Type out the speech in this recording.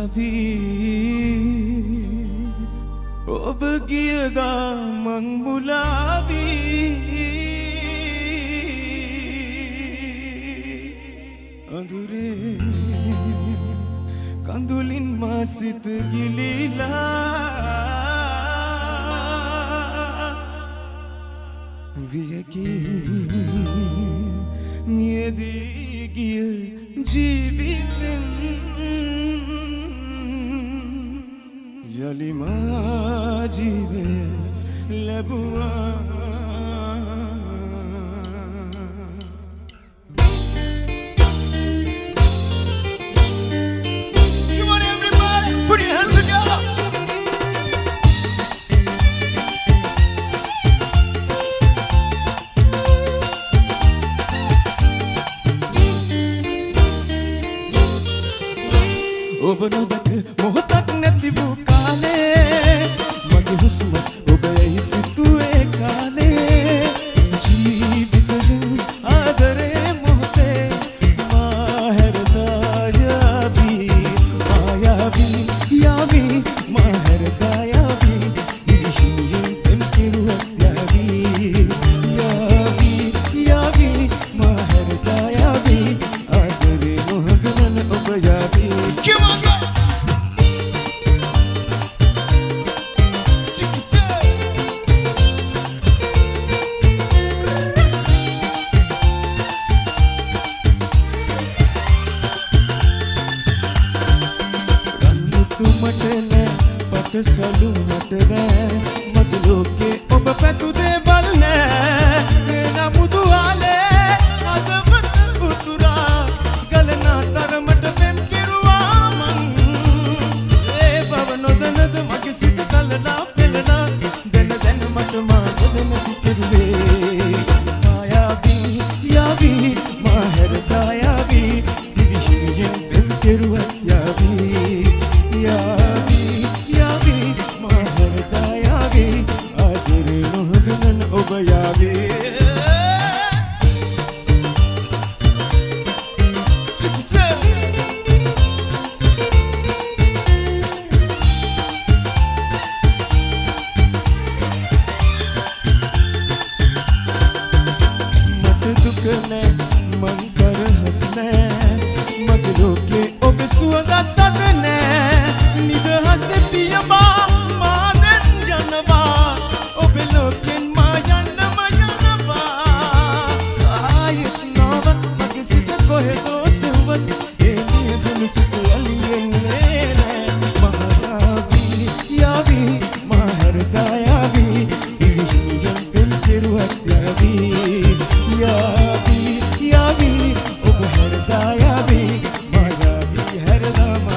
මායාවී ඔබ ගියදා මං මුලාවී අඳුරේ කඳුලින් මා සිත ගිලිලා වියකී නියදී ගිය ජීවිතෙන් යලි මා ජීවය ලැබුවා ඔබ නොදක මොහොතක් නැති වූ කාලේ මගේ හුස්ම ඔබයි සිතුවේ කාලේ ජීවිතේ ආදරේ මොහොතේ මා හැරදා යාවී මා හැරදා යාවී ඉහියෙන් පෙම්කිරුවක් යාවී මා හැරදා යාවී ආදරේ මොහොතන ඔබ යාවී සලු මට නෑ මතු ලෝකේ ඔබ පැතු දේවල් නෑ නමුදු ආලේ අදවත් උතුරා ගලනා තරමට පෙම් කෙරුවා මං ඒ බව නොදනද මගේ සිත කලනා පෙළනා දැන මට මා නොදැනති කෙරුවේ මායාවී මා හැරදා යාවී දිවිහිමියෙන් පෙම් කෙරුවා යාවී ඔබ යාවී මට දුක නෑ මං කරහත් නෑ මගේ ලෝකේ ඔබ සුවඳත් අද නෑ නිදහස පියවා මා දැන් යනවා ඔබ ලෝකෙන් යාවී ඔබ හැරදා යාවී මායාවී හැරදා